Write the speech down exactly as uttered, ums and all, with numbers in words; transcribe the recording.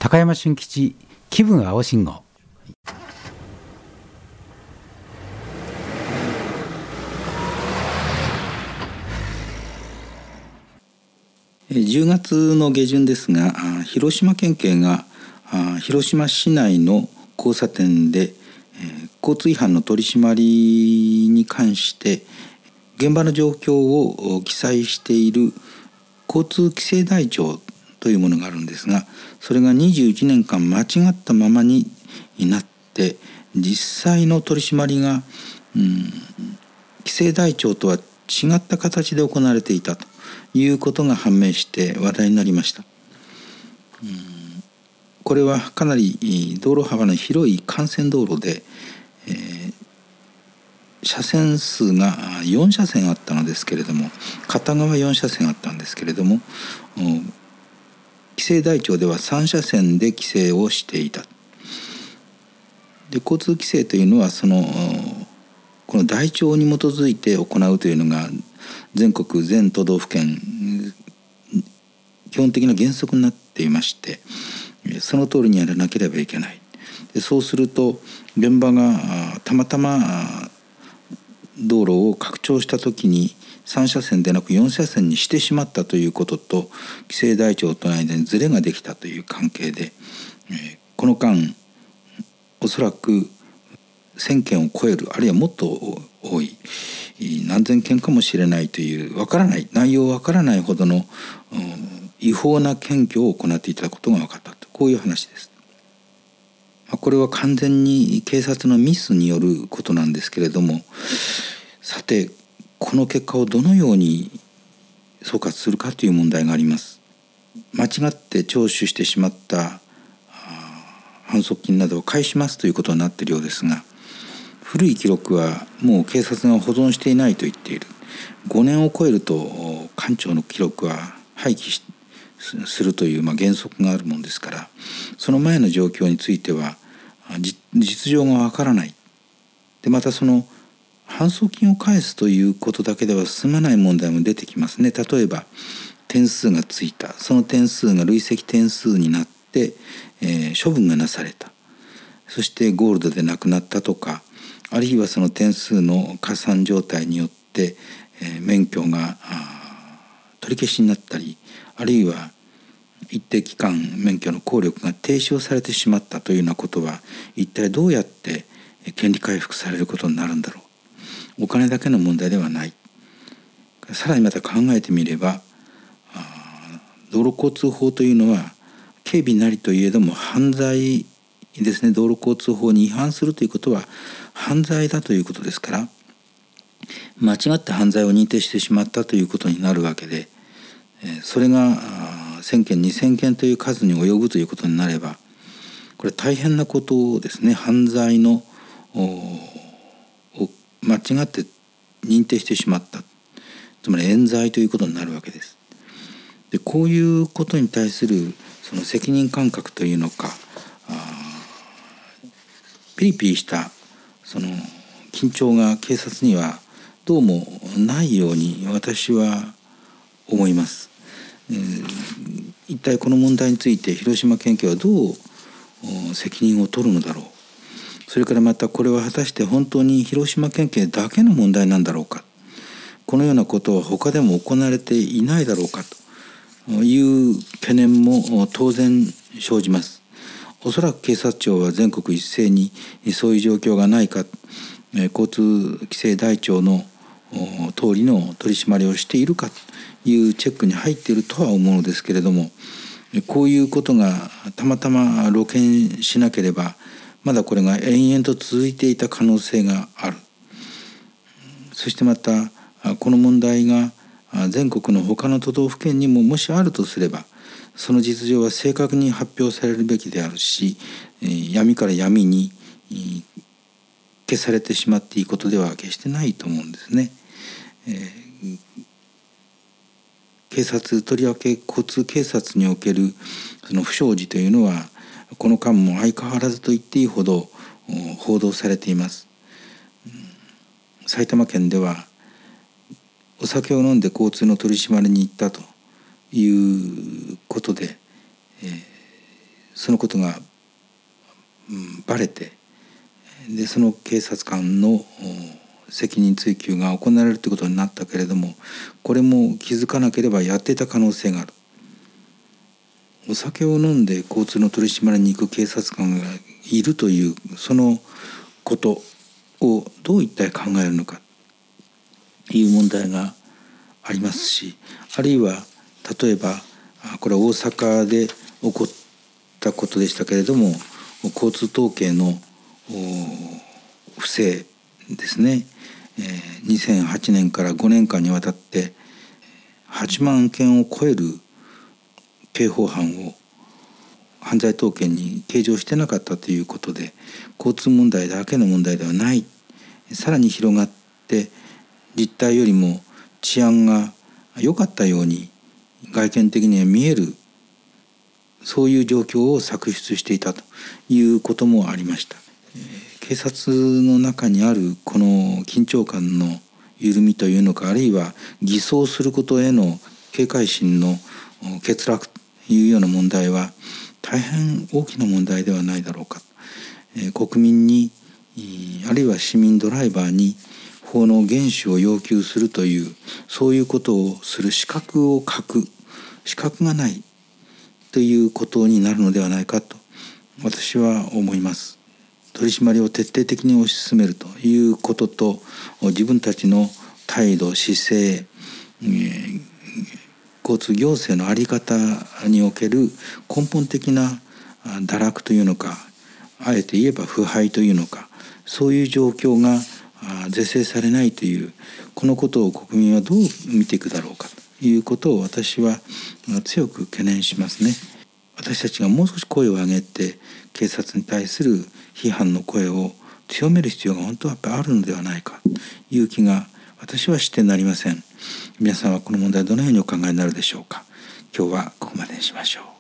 高山俊吉気分青信号。 じゅうがつの下旬ですが、広島県警が広島市内の交差点で交通違反の取り締まりに関して現場の状況を記載している交通規制台帳というものがあるんですが、それがにじゅういちねんかん間違ったままになって実際の取り締まりが、うん、規制台帳とは違った形で行われていたということが判明して話題になりました。うん、これはかなり道路幅の広い幹線道路で、えー、車線数がよんしゃせんあったのですけれども、片側よんしゃせんあったんですけれども、規制台帳ではさんしゃせんで規制をしていた。で、交通規制というのはそのこの台帳に基づいて行うというのが全国全都道府県基本的な原則になっていまして、その通りにやらなければいけない。で、そうすると現場がたまたま道路を拡張した時にさんしゃせんでなくよんしゃせんにしてしまったということと規制台帳との間にズレができたという関係で、この間おそらくせんけんを超える、あるいはもっと多い何千件かもしれないというわからない内容わからないほどの違法な検挙を行っていたことが分かったと、こういう話です。これは完全に警察のミスによることなんですけれども、さてこの結果をどのように総括するかという問題があります。間違って聴取してしまった反則金などを返しますということになっているようですが、古い記録はもう警察が保存していないと言っている。ごねんを超えると官庁の記録は廃棄するという、まあ、原則があるものですから、その前の状況については実情がわからない。で、またその反則金を返すということだけでは済まない問題も出てきますね。例えば点数がついた、その点数が累積点数になって、えー、処分がなされた、そしてゴールドでなくなったとか、あるいはその点数の加算状態によって、えー、免許が取り消しになったり、あるいは一定期間免許の効力が停止をされてしまったというようなことは、一体どうやって権利回復されることになるんだろう。お金だけの問題ではない。さらにまた考えてみれば、道路交通法というのは軽微なりといえども犯罪ですね。道路交通法に違反するということは犯罪だということですから、間違って犯罪を認定してしまったということになるわけで、それがせんけんにせんけんという数に及ぶということになれば、これ大変なことですね。犯罪の間違って認定してしまった、つまり冤罪ということになるわけです。で、こういうことに対するその責任感覚というのか、ピリピリしたその緊張が警察にはどうもないように私は思います。えー、一体この問題について広島県警はどう責任を取るのだろう。それからまたこれは果たして本当に広島県警だけの問題なんだろうか。このようなことは他でも行われていないだろうかという懸念も当然生じます。おそらく警察庁は全国一斉にそういう状況がないか、交通規制台帳の通りの取り締まりをしているかというチェックに入っているとは思うのですけれども、こういうことがたまたま露見しなければまだこれが延々と続いていた可能性がある。そしてまたこの問題が全国の他の都道府県にももしあるとすれば、その実情は正確に発表されるべきであるし、闇から闇に消されてしまっていいことでは決してないと思うんですね。えー、警察、とりわけ交通警察におけるその不祥事というのはこの間も相変わらずと言っていいほど報道されています。埼玉県ではお酒を飲んで交通の取り締まりに行ったということで、えー、 そのことが、うん、バレて、でその警察官の責任追及が行われるということになったけれども、これも気づかなければやっていた可能性がある。お酒を飲んで交通の取り締まりに行く警察官がいるというそのことをどう一体考えるのかという問題がありますし、あるいは例えばこれは大阪で起こったことでしたけれども、交通統計の不正ですね、にせんはちねんからごねんかんにわたってはちまんけんを超える刑法犯を犯罪統計に計上してなかったということで、交通問題だけの問題ではない、さらに広がって実態よりも治安が良かったように外見的には見える、そういう状況を作出していたということもありました。警察の中にあるこの緊張感の緩みというのか、あるいは偽装することへの警戒心の欠落というような問題は大変大きな問題ではないだろうか。国民にあるいは市民ドライバーに法の厳守を要求するという、そういうことをする資格を欠く、資格がないということになるのではないかと私は思います。取り締まりを徹底的に推し進めるということと、自分たちの態度、姿勢、えー、交通行政の在り方における根本的な堕落というのか、あえて言えば腐敗というのか、そういう状況が是正されないという、このことを国民はどう見ていくだろうかということを私は強く懸念しますね。私たちがもう少し声を上げて警察に対する批判の声を強める必要が本当はやっぱりあるのではないかという気が私はしてなりません。皆さんはこの問題どのようにお考えになるでしょうか。今日はここまでにしましょう。